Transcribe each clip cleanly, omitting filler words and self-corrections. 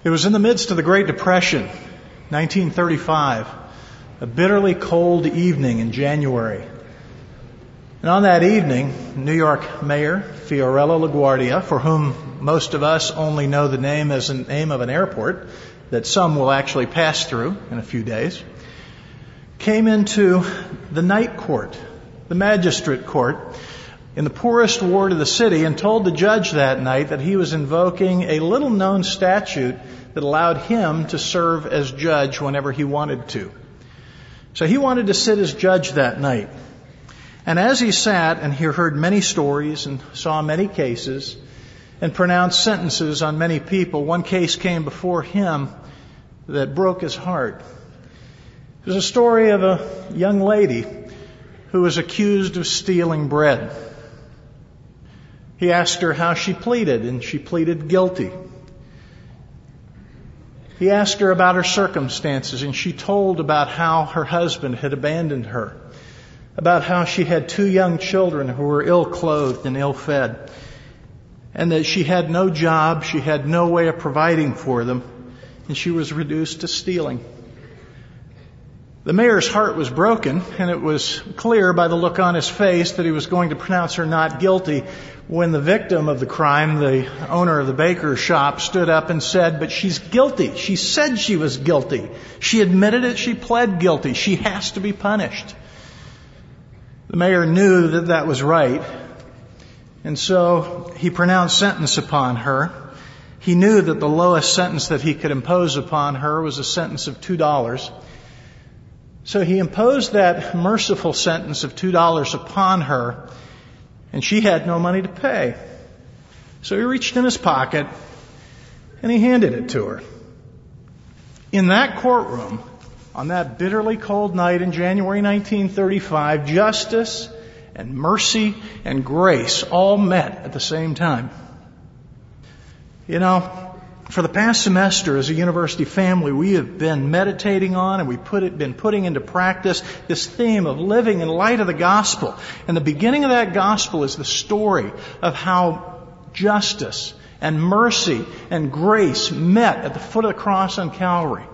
It was in the midst of the Great Depression, 1935, a bitterly cold evening in January. And on that evening, New York Mayor Fiorello LaGuardia, for whom most of us only know the name as the name of an airport that some will actually pass through in a few days, came into the night court, the magistrate court, in the poorest ward of the city and told the judge that night that he was invoking a little-known statute that allowed him to serve as judge whenever he wanted to. So he wanted to sit as judge that night. And as he sat and he heard many stories and saw many cases and pronounced sentences on many people, one case came before him that broke his heart. It was a story of a young lady who was accused of stealing bread. He asked her how she pleaded, and she pleaded guilty. He asked her about her circumstances, and she told about how her husband had abandoned her, about how she had 2 young children who were ill-clothed and ill-fed, and that she had no job, she had no way of providing for them, and she was reduced to stealing. The mayor's heart was broken, and it was clear by the look on his face that he was going to pronounce her not guilty when the victim of the crime, the owner of the baker's shop, stood up and said, "But she's guilty. She said she was guilty. She admitted it. She pled guilty. She has to be punished." The mayor knew that that was right, and so he pronounced sentence upon her. He knew that the lowest sentence that he could impose upon her was a sentence of $2. So he imposed that merciful sentence of $2 upon her, and she had no money to pay. So he reached in his pocket and he handed it to her. In that courtroom, on that bitterly cold night in January 1935, justice and mercy and grace all met at the same time. You know, for the past semester as a university family, we have been meditating on and been putting into practice this theme of living in light of the gospel. And the beginning of that gospel is the story of how justice and mercy and grace met at the foot of the cross on Calvary.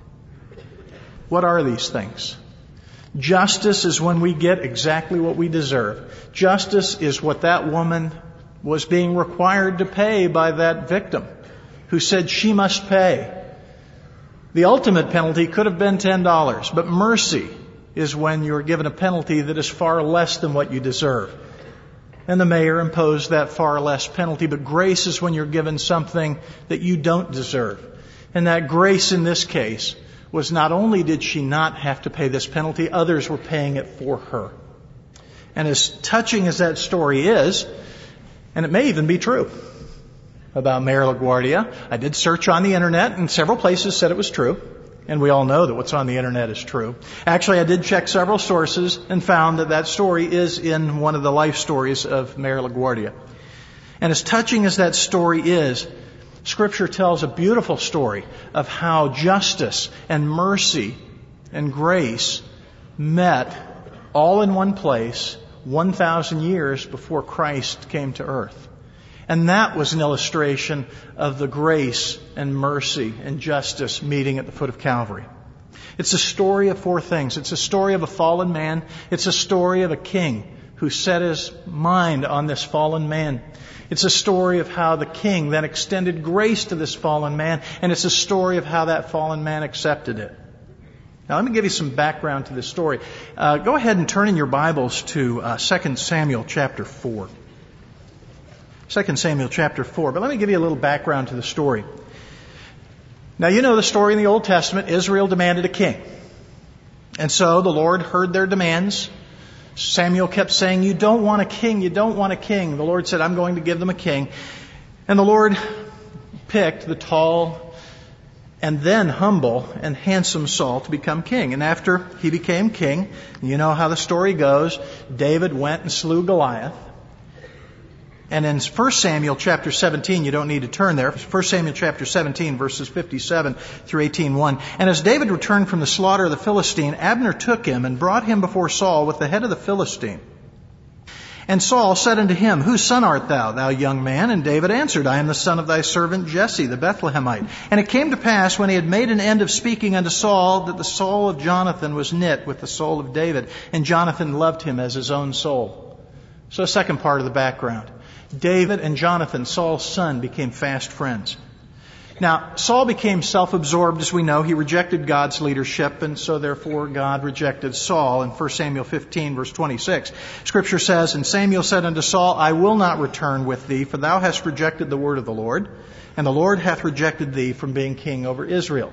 What are these things? Justice is when we get exactly what we deserve. Justice is what that woman was being required to pay by that victim who said she must pay. The ultimate penalty could have been $10, but mercy is when you're given a penalty that is far less than what you deserve. And the mayor imposed that far less penalty, but grace is when you're given something that you don't deserve. And that grace in this case was not only did she not have to pay this penalty, others were paying it for her. And as touching as that story is, and it may even be true about Mayor LaGuardia, I did search on the internet and several places said it was true. And we all know that what's on the internet is true. Actually, I did check several sources and found that that story is in one of the life stories of Mayor LaGuardia. And as touching as that story is, Scripture tells a beautiful story of how justice and mercy and grace met all in one place 1,000 years before Christ came to earth. And that was an illustration of the grace and mercy and justice meeting at the foot of Calvary. It's a story of 4 things. It's a story of a fallen man. It's a story of a king who set his mind on this fallen man. It's a story of how the king then extended grace to this fallen man. And it's a story of how that fallen man accepted it. Now, let me give you some background to this story. Go ahead and turn in your Bibles to 2 Samuel chapter 4. 2 Samuel chapter 4. But let me give you a little background to the story. Now, you know the story in the Old Testament. Israel demanded a king. And so the Lord heard their demands. Samuel kept saying, "You don't want a king, you don't want a king." The Lord said, "I'm going to give them a king." And the Lord picked the tall and then humble and handsome Saul to become king. And after he became king, you know how the story goes, David went and slew Goliath. And in 1 Samuel chapter 17, you don't need to turn there, 1 Samuel chapter 17, verses 57 through 18:1. "And as David returned from the slaughter of the Philistine, Abner took him and brought him before Saul with the head of the Philistine. And Saul said unto him, Whose son art thou, thou young man? And David answered, I am the son of thy servant Jesse, the Bethlehemite. And it came to pass, when he had made an end of speaking unto Saul, that the soul of Jonathan was knit with the soul of David, and Jonathan loved him as his own soul. So, second part of the background. David and Jonathan, Saul's son, became fast friends. Now, Saul became self-absorbed, as we know. He rejected God's leadership, and so therefore God rejected Saul. In 1 Samuel 15, verse 26, Scripture says, And Samuel said unto Saul, I will not return with thee, for thou hast rejected the word of the Lord, and the Lord hath rejected thee from being king over Israel.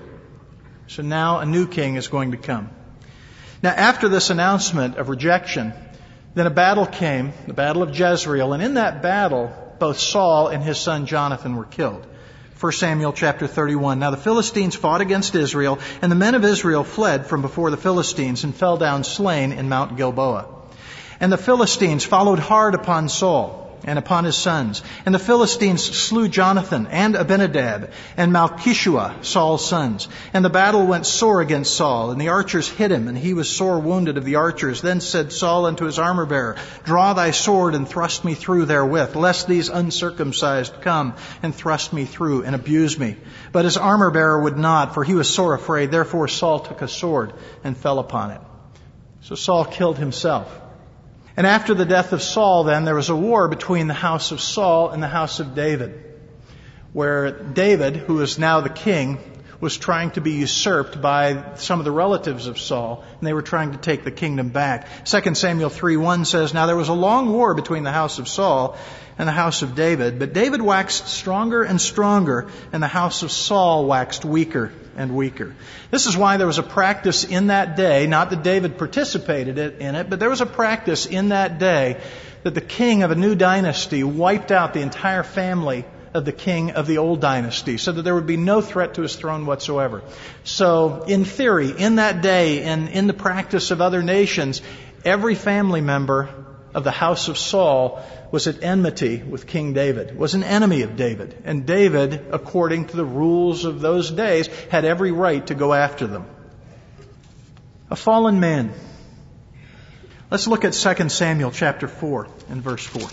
So now a new king is going to come. Now, after this announcement of rejection, then a battle came, the battle of Jezreel, and in that battle, both Saul and his son Jonathan were killed. 1 Samuel chapter 31. Now the Philistines fought against Israel, and the men of Israel fled from before the Philistines and fell down slain in Mount Gilboa. And the Philistines followed hard upon Saul and upon his sons. And the Philistines slew Jonathan and Abinadab and Malchishua, Saul's sons. And the battle went sore against Saul, and the archers hit him, and he was sore wounded of the archers. Then said Saul unto his armor-bearer, Draw thy sword and thrust me through therewith, lest these uncircumcised come and thrust me through and abuse me. But his armor-bearer would not, for he was sore afraid. Therefore Saul took a sword and fell upon it. So Saul killed himself. And after the death of Saul, then, there was a war between the house of Saul and the house of David, where David, who is now the king, was trying to be usurped by some of the relatives of Saul, and they were trying to take the kingdom back. 2 Samuel 3:1 says, Now there was a long war between the house of Saul and the house of David, but David waxed stronger and stronger, and the house of Saul waxed weaker and weaker. This is why there was a practice in that day, not that David participated in it, but there was a practice in that day that the king of a new dynasty wiped out the entire family of the king of the old dynasty, so that there would be no threat to his throne whatsoever. So, in theory, in that day, and in the practice of other nations, every family member of the house of Saul was at enmity with King David, was an enemy of David. And David, according to the rules of those days, had every right to go after them. A fallen man. Let's look at 2 Samuel chapter 4 and verse 4.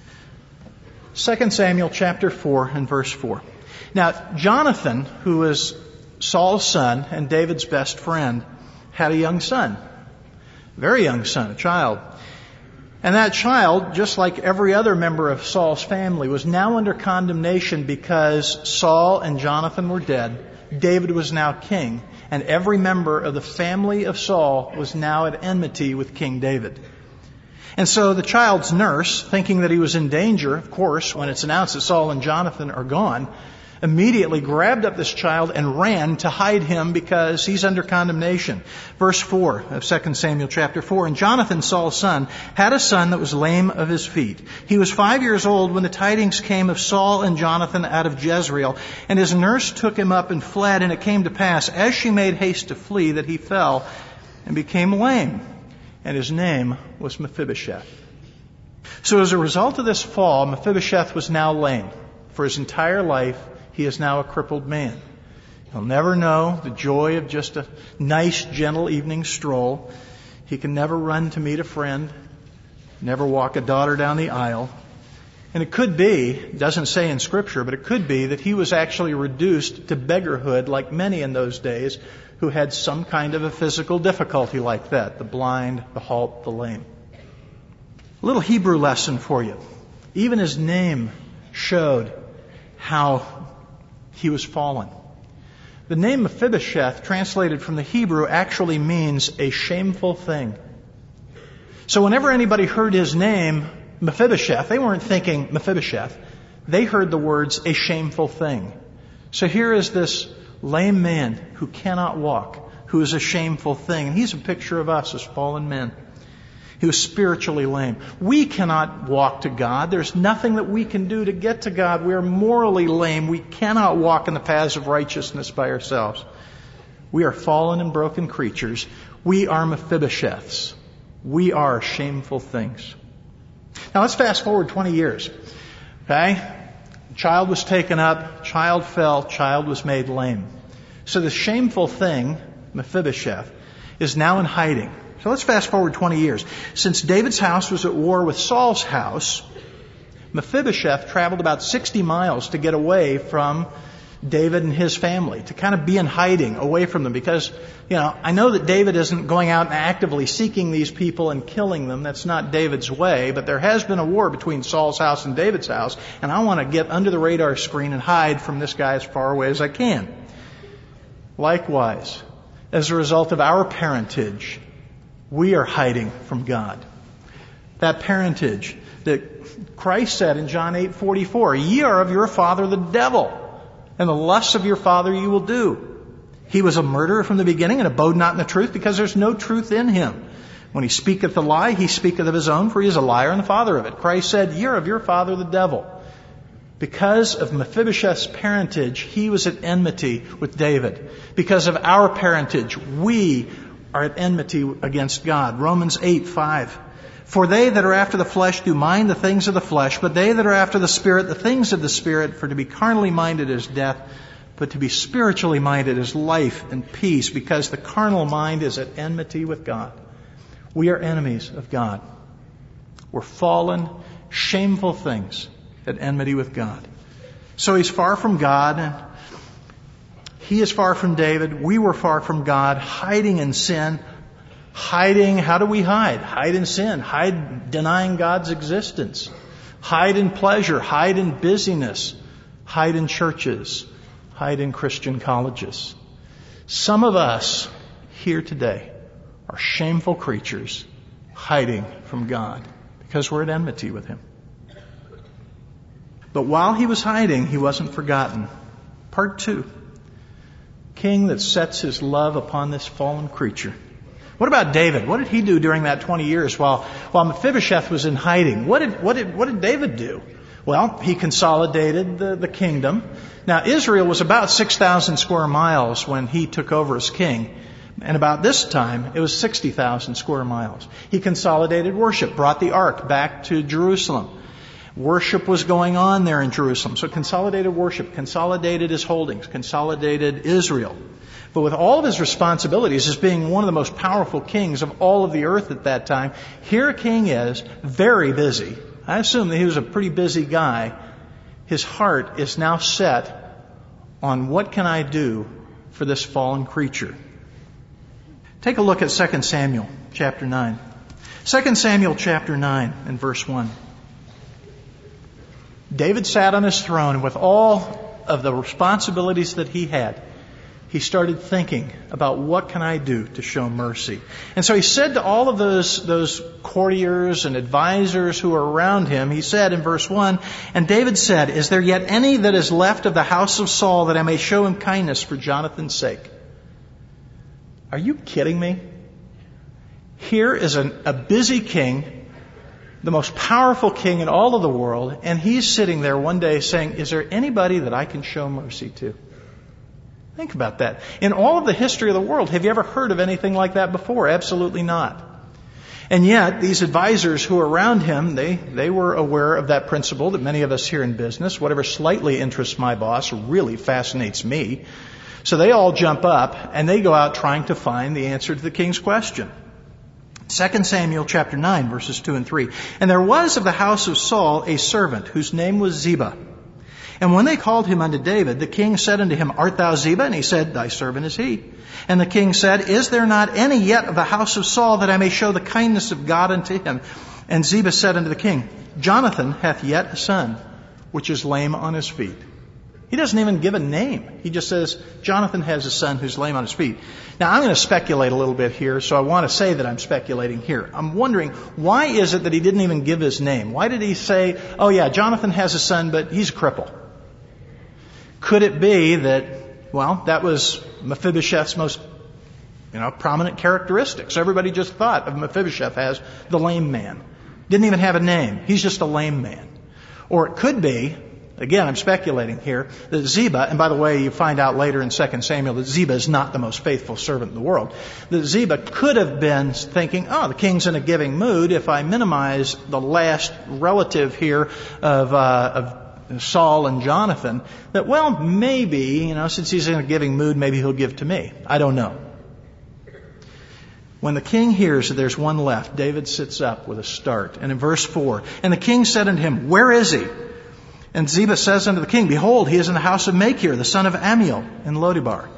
2 Samuel chapter 4 and verse 4. Now, Jonathan, who is Saul's son and David's best friend, had a young son. A very young son, a child. And that child, just like every other member of Saul's family, was now under condemnation because Saul and Jonathan were dead. David was now king. And every member of the family of Saul was now at enmity with King David. And so the child's nurse, thinking that he was in danger, of course, when it's announced that Saul and Jonathan are gone, immediately grabbed up this child and ran to hide him because he's under condemnation. Verse 4 of 2 Samuel chapter 4, And Jonathan, Saul's son, had a son that was lame of his feet. He was 5 years old when the tidings came of Saul and Jonathan out of Jezreel, and his nurse took him up and fled, and it came to pass, as she made haste to flee, that he fell and became lame. And his name was Mephibosheth. So as a result of this fall, Mephibosheth was now lame. For his entire life, he is now a crippled man. He'll never know the joy of just a nice, gentle evening stroll. He can never run to meet a friend, never walk a daughter down the aisle. And it could be, it doesn't say in Scripture, but it could be that he was actually reduced to beggarhood like many in those days who had some kind of a physical difficulty like that, the blind, the halt, the lame. A little Hebrew lesson for you. Even his name showed how he was fallen. The name Mephibosheth, translated from the Hebrew, actually means a shameful thing. So whenever anybody heard his name, Mephibosheth, they weren't thinking Mephibosheth. They heard the words, a shameful thing. So here is this lame man who cannot walk, who is a shameful thing. And he's a picture of us as fallen men. He was spiritually lame. We cannot walk to God. There's nothing that we can do to get to God. We are morally lame. We cannot walk in the paths of righteousness by ourselves. We are fallen and broken creatures. We are Mephibosheths. We are shameful things. Now let's fast forward 20 years. Okay? Child was taken up, child fell, child was made lame. So the shameful thing, Mephibosheth, is now in hiding. So let's fast forward 20 years. Since David's house was at war with Saul's house, Mephibosheth traveled about 60 miles to get away from David and his family, to kind of be in hiding away from them. Because, I know that David isn't going out and actively seeking these people and killing them. That's not David's way. But there has been a war between Saul's house and David's house. And I want to get under the radar screen and hide from this guy as far away as I can. Likewise, as a result of our parentage, we are hiding from God. That parentage that Christ said in John 8:44, "Ye are of your father the devil, and the lusts of your father you will do. He was a murderer from the beginning and abode not in the truth, because there's no truth in him. When he speaketh a lie, he speaketh of his own, for he is a liar and the father of it." Christ said, "Ye are of your father the devil." Because of Mephibosheth's parentage, he was at enmity with David. Because of our parentage, we are at enmity against God. Romans 8:5. "For they that are after the flesh do mind the things of the flesh, but they that are after the Spirit, the things of the Spirit. For to be carnally minded is death, but to be spiritually minded is life and peace," because the carnal mind is at enmity with God. We are enemies of God. We're fallen, shameful things at enmity with God. So he's far from God, and he is far from David. We were far from God, hiding in sin. Hiding, how do we hide? Hide in sin. Hide denying God's existence. Hide in pleasure. Hide in busyness. Hide in churches. Hide in Christian colleges. Some of us here today are shameful creatures hiding from God because we're at enmity with Him. But while he was hiding, he wasn't forgotten. Part 2. King that sets his love upon this fallen creature. What about David? What did he do during that 20 years while Mephibosheth was in hiding? What did David do? Well, he consolidated the kingdom. Now, Israel was about 6,000 square miles when he took over as king. And about this time, it was 60,000 square miles. He consolidated worship, brought the ark back to Jerusalem. Worship was going on there in Jerusalem. So consolidated worship, consolidated his holdings, consolidated Israel. But with all of his responsibilities as being one of the most powerful kings of all of the earth at that time, here a king is very busy. I assume that he was a pretty busy guy. His heart is now set on what can I do for this fallen creature. Take a look at 2 Samuel chapter 9. 2 Samuel chapter 9 and verse 1. David sat on his throne, and with all of the responsibilities that he had, he started thinking about what can I do to show mercy. And so he said to all of those courtiers and advisors who were around him, he said in verse 1, "And David said, Is there yet any that is left of the house of Saul that I may show him kindness for Jonathan's sake?" Are you kidding me? Here is a busy king, the most powerful king in all of the world, and he's sitting there one day saying, "Is there anybody that I can show mercy to?" Think about that. In all of the history of the world, have you ever heard of anything like that before? Absolutely not. And yet, these advisors who were around him, they were aware of that principle that many of us here in business, whatever slightly interests my boss really fascinates me. So they all jump up and they go out trying to find the answer to the king's question. 2 Samuel chapter 9, verses 2 and 3. "And there was of the house of Saul a servant whose name was Ziba. And when they called him unto David, the king said unto him, Art thou Ziba? And he said, Thy servant is he. And the king said, Is there not any yet of the house of Saul that I may show the kindness of God unto him? And Ziba said unto the king, Jonathan hath yet a son, which is lame on his feet. He doesn't even give a name. He just says, Jonathan has a son who's lame on his feet. Now, I'm going to speculate a little bit here, so I want to say that I'm speculating here. I'm wondering, why is it that he didn't even give his name? Why did he say, oh yeah, Jonathan has a son, but he's a cripple? Could it be that, well, that was Mephibosheth's most, prominent characteristic? So everybody just thought of Mephibosheth as the lame man. Didn't even have a name. He's just a lame man. Or it could be, again, I'm speculating here, that Ziba, and by the way, you find out later in 2 Samuel that Ziba is not the most faithful servant in the world, that Ziba could have been thinking, the king's in a giving mood. If I minimize the last relative here of Saul and Jonathan, that, maybe, since he's in a giving mood, maybe he'll give to me. I don't know. When the king hears that there's one left, David sits up with a start. And in verse 4, and the king said unto him, where is he? And Ziba says unto the king, behold, he is in the house of Machir, the son of Ammiel, in Lodebar.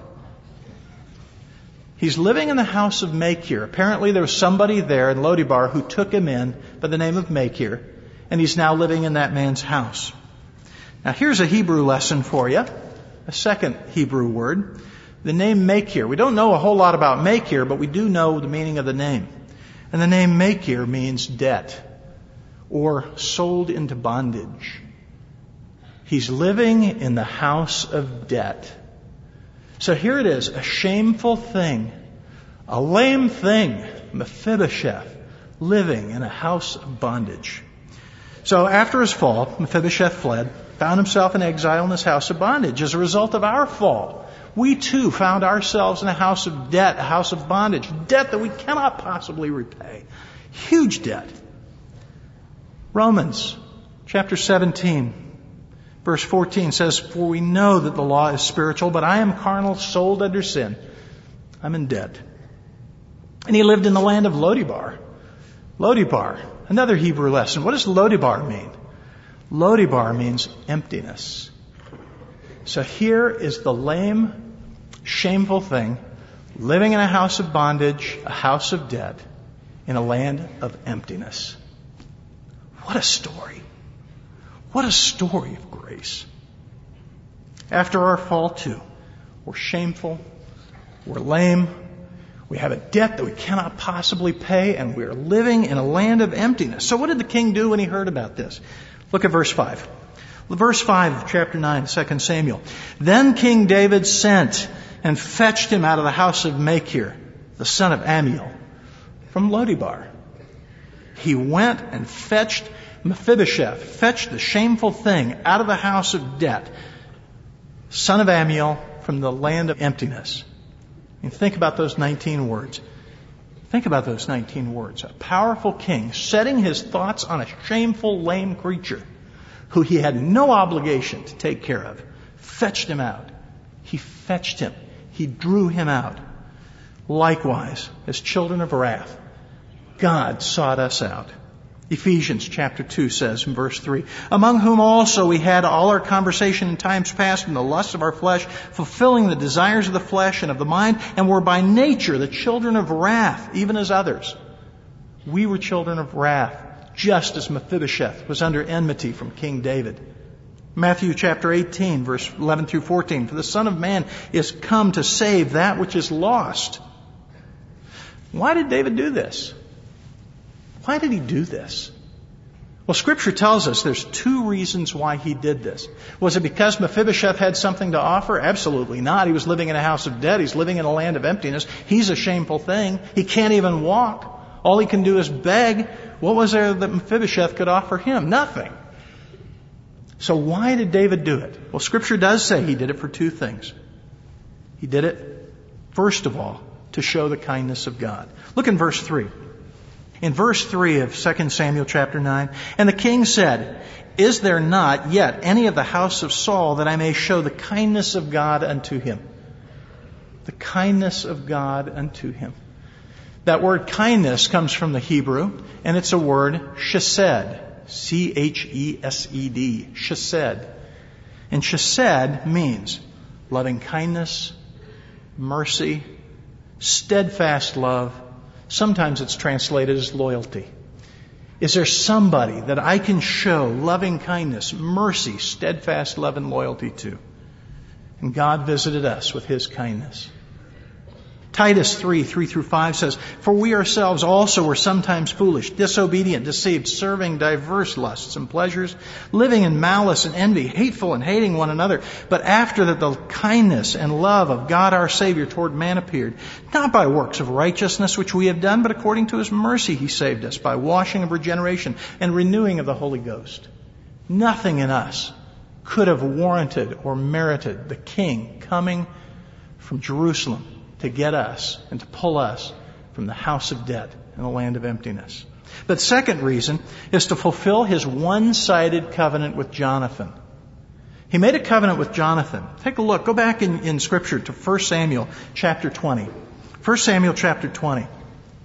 He's living in the house of Machir. Apparently there was somebody there in Lodebar who took him in by the name of Machir, and he's now living in that man's house. Now here's a Hebrew lesson for you, a second Hebrew word. The name Machir. We don't know a whole lot about Machir, but we do know the meaning of the name. And the name Machir means debt or sold into bondage. He's living in the house of debt. So here it is, a shameful thing, a lame thing, Mephibosheth, living in a house of bondage. So after his fall, Mephibosheth fled, found himself in exile in this house of bondage as a result of our fall. We too found ourselves in a house of debt, a house of bondage, debt that we cannot possibly repay. Huge debt. Romans chapter 17, verse 14 says, for we know that the law is spiritual, but I am carnal, sold under sin. I'm in debt. And he lived in the land of Lodebar. Lodebar, another Hebrew lesson. What does Lodebar mean? Lodebar means emptiness. So here is the lame, shameful thing, living in a house of bondage, a house of debt, in a land of emptiness. What a story. What a story of grace. After our fall too, we're shameful, we're lame, we have a debt that we cannot possibly pay, and we're living in a land of emptiness. So what did the king do when he heard about this? Look at verse 5. Verse 5 of chapter 9, 2 Samuel. Then King David sent and fetched him out of the house of Machir, the son of Ammiel, from Lodebar. He went and fetched Mephibosheth, fetched the shameful thing out of the house of debt, son of Ammiel, from the land of emptiness. And think about those 19 words. Think about those 19 words. A powerful king setting his thoughts on a shameful, lame creature who he had no obligation to take care of, fetched him out. He fetched him. He drew him out. Likewise, as children of wrath, God sought us out. Ephesians chapter 2 says in verse 3, among whom also we had all our conversation in times past in the lusts of our flesh, fulfilling the desires of the flesh and of the mind, and were by nature the children of wrath, even as others. We were children of wrath, just as Mephibosheth was under enmity from King David. Matthew chapter 18, verse 11 through 14, for the Son of Man is come to save that which is lost. Why did David do this? Why did he do this? Well, Scripture tells us there's two reasons why he did this. Was it because Mephibosheth had something to offer? Absolutely not. He was living in a house of debt. He's living in a land of emptiness. He's a shameful thing. He can't even walk. All he can do is beg. What was there that Mephibosheth could offer him? Nothing. So why did David do it? Well, Scripture does say he did it for two things. He did it, first of all, to show the kindness of God. Look in verse 3. In verse 3 of 2 Samuel chapter 9, and the king said, is there not yet any of the house of Saul that I may show the kindness of God unto him? The kindness of God unto him. That word kindness comes from the Hebrew, and it's a word chesed. C-H-E-S-E-D. Chesed. And chesed means loving kindness, mercy, steadfast love. Sometimes it's translated as loyalty. Is there somebody that I can show loving kindness, mercy, steadfast love, and loyalty to? And God visited us with His kindness. Titus 3 through 5 says, for we ourselves also were sometimes foolish, disobedient, deceived, serving diverse lusts and pleasures, living in malice and envy, hateful and hating one another. But after that the kindness and love of God our Savior toward man appeared, not by works of righteousness which we have done, but according to His mercy He saved us by washing of regeneration and renewing of the Holy Ghost. Nothing in us could have warranted or merited the King coming from Jerusalem to get us and to pull us from the house of debt and the land of emptiness. But second reason is to fulfill His one-sided covenant with Jonathan. He made a covenant with Jonathan. Take a look. Go back in Scripture to 1 Samuel chapter 20. 1 Samuel chapter 20.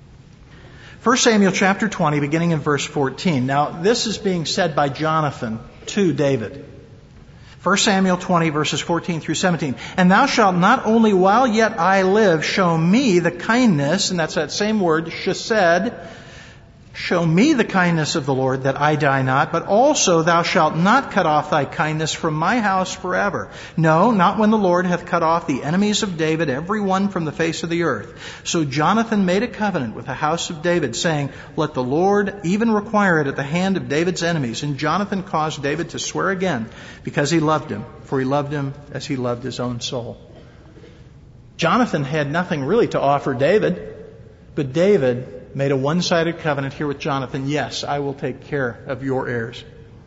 1 Samuel chapter 20, beginning in verse 14. Now, this is being said by Jonathan to David. 1 Samuel 20, verses 14 through 17. And thou shalt not only while yet I live show me the kindness, and that's that same word, chesed, show me the kindness of the Lord, that I die not, but also thou shalt not cut off thy kindness from my house forever. No, not when the Lord hath cut off the enemies of David, every one from the face of the earth. So Jonathan made a covenant with the house of David, saying, let the Lord even require it at the hand of David's enemies. And Jonathan caused David to swear again, because he loved him, for he loved him as he loved his own soul. Jonathan had nothing really to offer David, but David made a one-sided covenant here with Jonathan. Yes, I will take care of your heirs.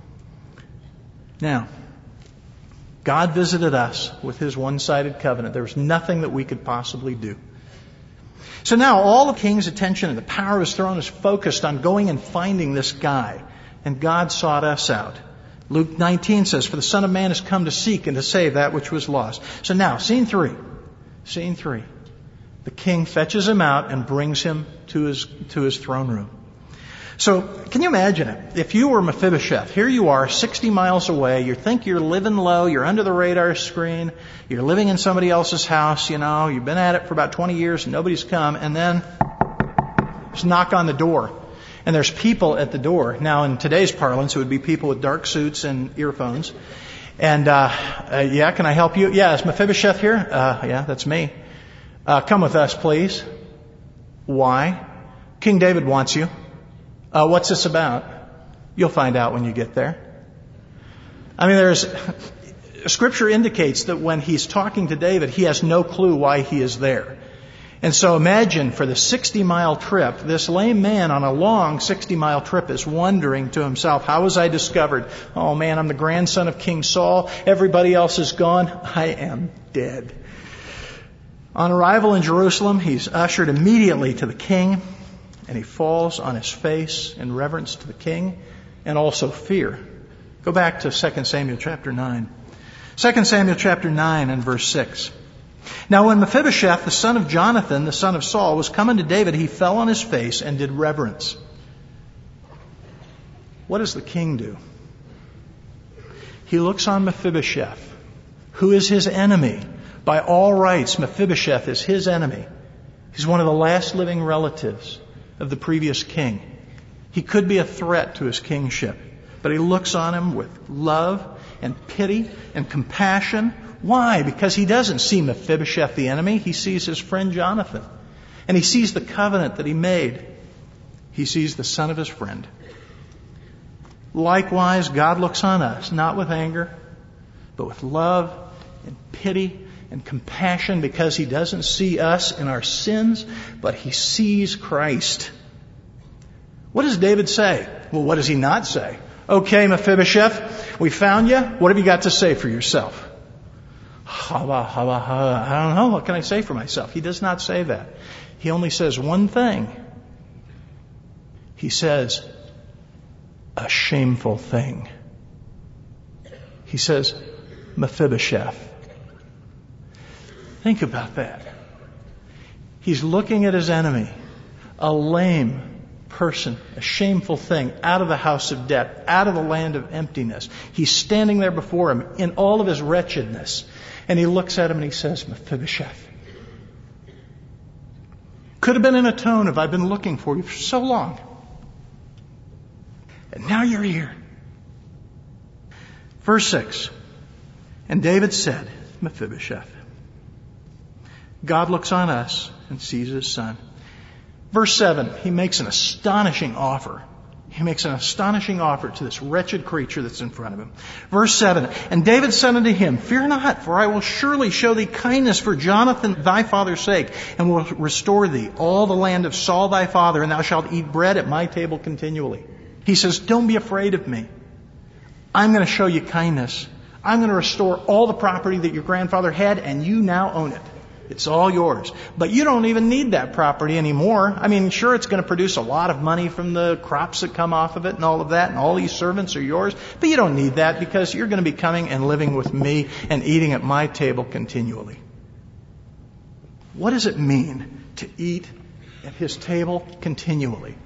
Now, God visited us with his one-sided covenant. There was nothing that we could possibly do. So now all the king's attention and the power of his throne is focused on going and finding this guy. And God sought us out. Luke 19 says, for the Son of Man has come to seek and to save that which was lost. So now, scene three. The king fetches him out and brings him to his throne room. So, can you imagine it? If you were Mephibosheth, here you are, 60 miles away, you think you're living low, you're under the radar screen, you're living in somebody else's house, you've been at it for about 20 years and nobody's come, and then just knock on the door. And there's people at the door. Now, in today's parlance, it would be people with dark suits and earphones. And, yeah, can I help you? Yeah, is Mephibosheth here? Yeah, that's me. Come with us, please. Why? King David wants you. What's this about? You'll find out when you get there. I mean, Scripture indicates that when he's talking to David, he has no clue why he is there. And so imagine for the 60-mile trip, this lame man on a long 60-mile trip is wondering to himself, how was I discovered? Oh man, I'm the grandson of King Saul. Everybody else is gone. I am dead. On arrival in Jerusalem, he's ushered immediately to the king, and he falls on his face in reverence to the king and also fear. Go back to 2 Samuel chapter 9. 2 Samuel chapter 9 and verse 6. Now when Mephibosheth, the son of Jonathan, the son of Saul, was coming to David, he fell on his face and did reverence. What does the king do? He looks on Mephibosheth, who is his enemy. By all rights, Mephibosheth is his enemy. He's one of the last living relatives of the previous king. He could be a threat to his kingship, but he looks on him with love and pity and compassion. Why? Because he doesn't see Mephibosheth the enemy. He sees his friend Jonathan. And he sees the covenant that he made. He sees the son of his friend. Likewise, God looks on us, not with anger, but with love and pity and compassion, because he doesn't see us in our sins, but he sees Christ. What does David say? Well, what does he not say? Okay, Mephibosheth, we found you. What have you got to say for yourself? I don't know. What can I say for myself? He does not say that. He only says one thing. He says, a shameful thing. He says, Mephibosheth. Think about that. He's looking at his enemy, a lame person, a shameful thing, out of the house of debt, out of the land of emptiness. He's standing there before him in all of his wretchedness. And he looks at him and he says, Mephibosheth. Could have been in a tone of, I've been looking for you for so long. And now you're here. Verse 6. And David said, Mephibosheth. God looks on us and sees his son. Verse 7, he makes an astonishing offer. He makes an astonishing offer to this wretched creature that's in front of him. Verse 7, and David said unto him, fear not, for I will surely show thee kindness for Jonathan thy father's sake, and will restore thee all the land of Saul thy father, and thou shalt eat bread at my table continually. He says, don't be afraid of me. I'm going to show you kindness. I'm going to restore all the property that your grandfather had, and you now own it. It's all yours. But you don't even need that property anymore. I mean, sure, it's going to produce a lot of money from the crops that come off of it and all of that, and all these servants are yours. But you don't need that, because you're going to be coming and living with me and eating at my table continually. What does it mean to eat at his table continually?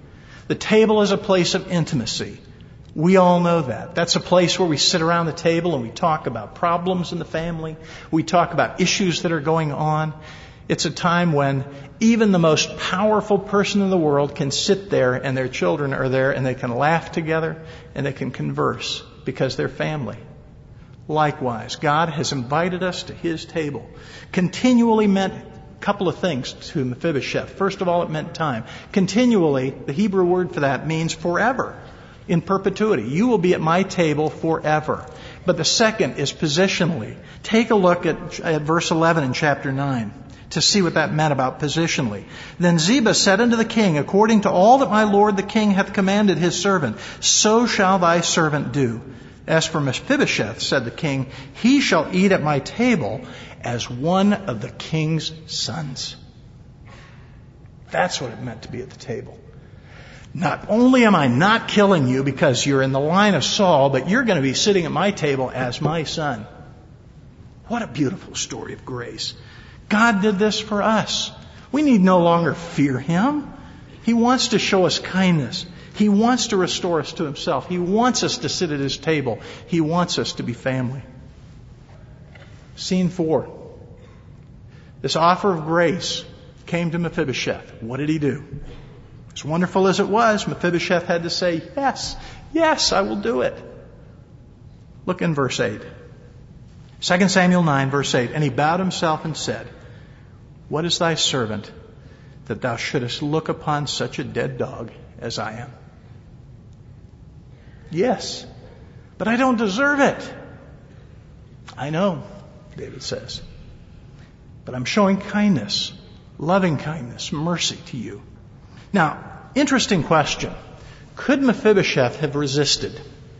The table is a place of intimacy. We all know that. That's a place where we sit around the table and we talk about problems in the family. We talk about issues that are going on. It's a time when even the most powerful person in the world can sit there and their children are there and they can laugh together and they can converse because they're family. Likewise, God has invited us to His table. Continually meant a couple of things to Mephibosheth. First of all, it meant time. Continually, the Hebrew word for that means forever, in perpetuity. You will be at my table forever. But the second is positionally. Take a look at verse 11 in chapter 9 to see what that meant about positionally. Then Ziba said unto the king, according to all that my lord the king hath commanded his servant, so shall thy servant do. As for Mephibosheth, said the king, he shall eat at my table as one of the king's sons. That's what it meant to be at the table. Not only am I not killing you because you're in the line of Saul, but you're going to be sitting at my table as my son. What a beautiful story of grace. God did this for us. We need no longer fear Him. He wants to show us kindness. He wants to restore us to Himself. He wants us to sit at His table. He wants us to be family. Scene 4. This offer of grace came to Mephibosheth. What did he do? As wonderful as it was, Mephibosheth had to say, yes, I will do it. Look in verse 8. 2 Samuel 9, verse 8. And he bowed himself and said, what is thy servant that thou shouldest look upon such a dead dog as I am? Yes, but I don't deserve it. I know, David says. But I'm showing kindness, loving kindness, mercy to you. Now, interesting question. Could Mephibosheth have resisted?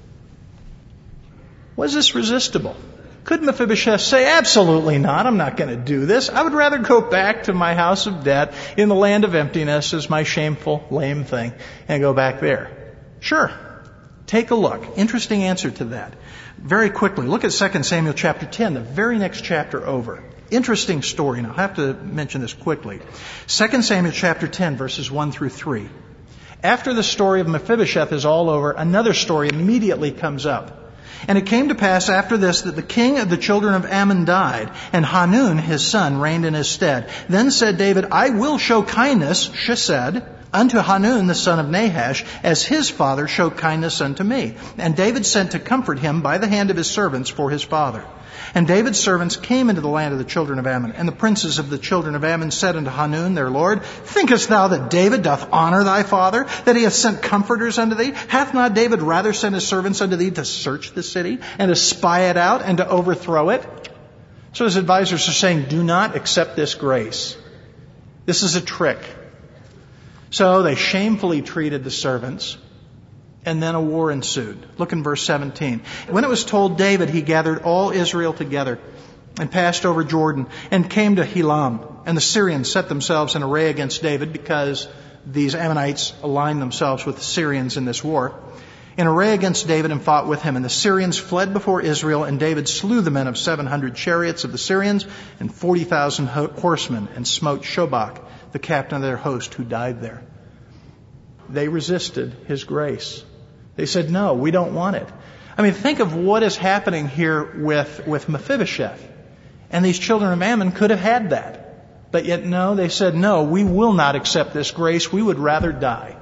Was this resistible? Could Mephibosheth say, absolutely not, I'm not going to do this. I would rather go back to my house of debt in the land of emptiness as my shameful, lame thing and go back there. Sure. Take a look. Interesting answer to that. Very quickly, look at 2 Samuel chapter 10, the very next chapter over. Interesting story, and I'll have to mention this quickly. 2 Samuel chapter 10, verses 1 through 3. After the story of Mephibosheth is all over, another story immediately comes up. And it came to pass after this that the king of the children of Ammon died, and Hanun his son reigned in his stead. Then said David, I will show kindness, Shesed, unto Hanun the son of Nahash, as his father showed kindness unto me. And David sent to comfort him by the hand of his servants for his father. And David's servants came into the land of the children of Ammon. And the princes of the children of Ammon said unto Hanun their lord, thinkest thou that David doth honor thy father, that he hath sent comforters unto thee? Hath not David rather sent his servants unto thee to search the city, and to spy it out, and to overthrow it? So his advisors are saying, do not accept this grace. This is a trick. So they shamefully treated the servants, and then a war ensued. Look in verse 17. When it was told David, he gathered all Israel together and passed over Jordan and came to Helam. And the Syrians set themselves in array against David because these Ammonites aligned themselves with the Syrians in this war. In array against David and fought with him. And the Syrians fled before Israel, and David slew the men of 700 chariots of the Syrians and 40,000 horsemen, and smote Shobach, the captain of their host, who died there. They resisted his grace. They said, no, we don't want it. I mean, think of what is happening here with Mephibosheth. And these children of Ammon could have had that. But yet, no, they said, no, we will not accept this grace. We would rather die.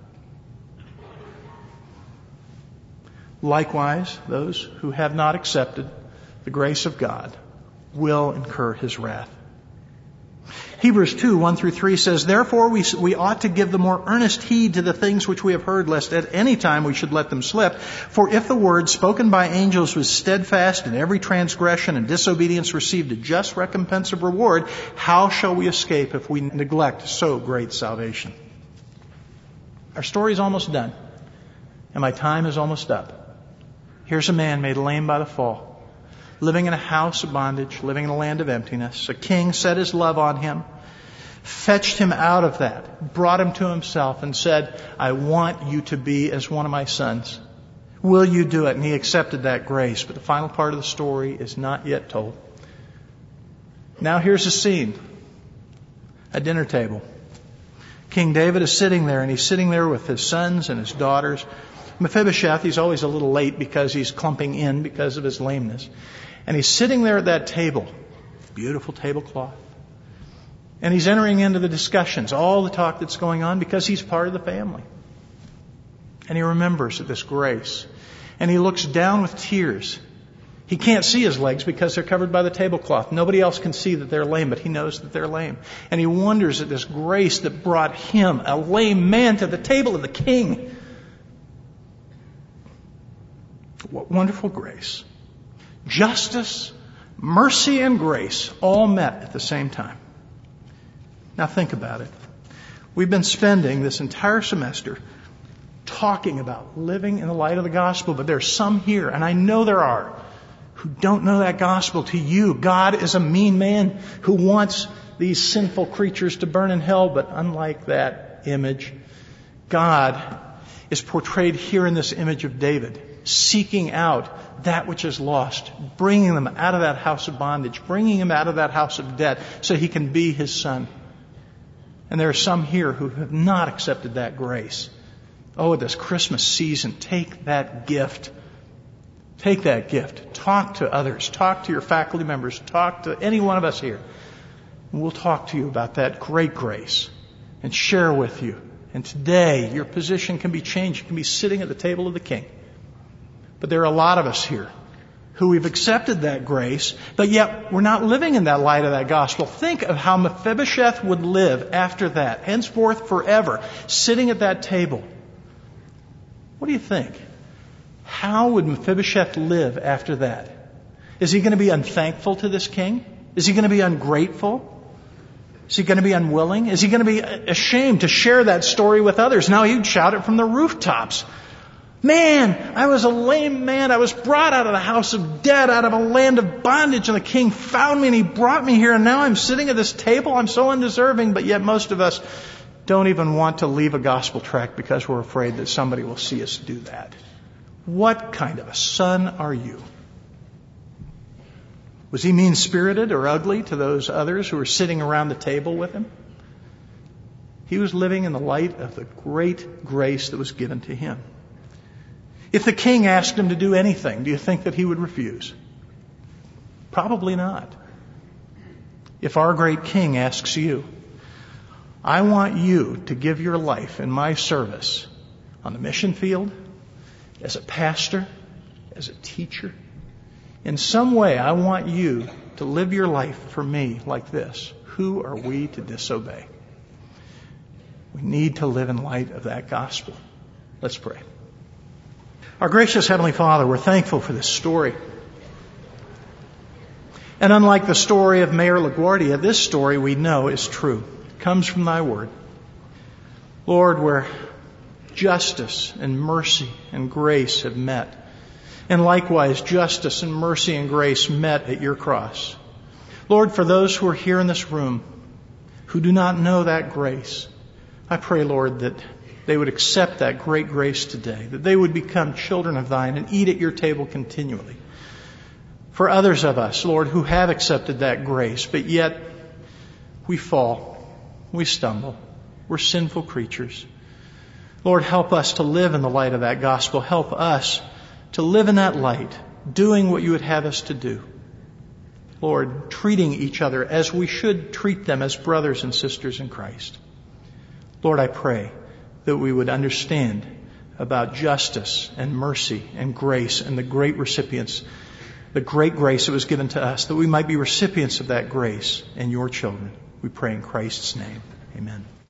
Likewise, those who have not accepted the grace of God will incur His wrath. Hebrews 2, 1 through 3 says, therefore we ought to give the more earnest heed to the things which we have heard, lest at any time we should let them slip. For if the word spoken by angels was steadfast, and every transgression and disobedience received a just recompense of reward, how shall we escape if we neglect so great salvation? Our story is almost done, and my time is almost up. Here's a man made lame by the fall, living in a house of bondage, living in a land of emptiness. A king set his love on him, fetched him out of that, brought him to himself and said, I want you to be as one of my sons. Will you do it? And he accepted that grace. But the final part of the story is not yet told. Now here's a scene. A dinner table. King David is sitting there, and he's sitting there with his sons and his daughters. Mephibosheth, he's always a little late because he's clumping in because of his lameness. And he's sitting there at that table, beautiful tablecloth. And he's entering into the discussions, all the talk that's going on, because he's part of the family. And he remembers this grace. And he looks down with tears. He can't see his legs because they're covered by the tablecloth. Nobody else can see that they're lame, but he knows that they're lame. And he wonders at this grace that brought him, a lame man, to the table of the king. What wonderful grace. Justice, mercy, and grace all met at the same time. Now think about it. We've been spending this entire semester talking about living in the light of the gospel, but there's some here, and I know there are, who don't know that gospel to you. God is a mean man who wants these sinful creatures to burn in hell, but unlike that image, God is portrayed here in this image of David, seeking out that which is lost, bringing them out of that house of bondage, bringing him out of that house of debt so he can be his son. And there are some here who have not accepted that grace. Oh, this Christmas season, take that gift. Take that gift. Talk to others. Talk to your faculty members. Talk to any one of us here. And we'll talk to you about that great grace and share with you. And today, your position can be changed. You can be sitting at the table of the King. But there are a lot of us here who we've accepted that grace, but yet we're not living in that light of that gospel. Think of how Mephibosheth would live after that, henceforth forever, sitting at that table. What do you think? How would Mephibosheth live after that? Is he going to be unthankful to this king? Is he going to be ungrateful? Is he going to be unwilling? Is he going to be ashamed to share that story with others? Now he'd shout it from the rooftops. Man, I was a lame man. I was brought out of the house of debt, out of a land of bondage, and the king found me and he brought me here, and now I'm sitting at this table. I'm so undeserving, but yet most of us don't even want to leave a gospel tract because we're afraid that somebody will see us do that. What kind of a son are you? Was he mean-spirited or ugly to those others who were sitting around the table with him? He was living in the light of the great grace that was given to him. If the king asked him to do anything, do you think that he would refuse? Probably not. If our great king asks you, I want you to give your life in my service on the mission field, as a pastor, as a teacher, in some way I want you to live your life for me like this. Who are we to disobey? We need to live in light of that gospel. Let's pray. Our gracious Heavenly Father, we're thankful for this story. And unlike the story of Mayor LaGuardia, this story we know is true. It comes from Thy Word. Lord, where justice and mercy and grace have met, and likewise justice and mercy and grace met at Your cross. Lord, for those who are here in this room who do not know that grace, I pray, Lord, that they would accept that great grace today, that they would become children of Thine and eat at Your table continually. For others of us, Lord, who have accepted that grace, but yet we fall, we stumble, we're sinful creatures. Lord, help us to live in the light of that gospel. Help us to live in that light, doing what You would have us to do. Lord, treating each other as we should treat them as brothers and sisters in Christ. Lord, I pray that we would understand about justice and mercy and grace and the great recipients, the great grace that was given to us, that we might be recipients of that grace and Your children. We pray in Christ's name. Amen.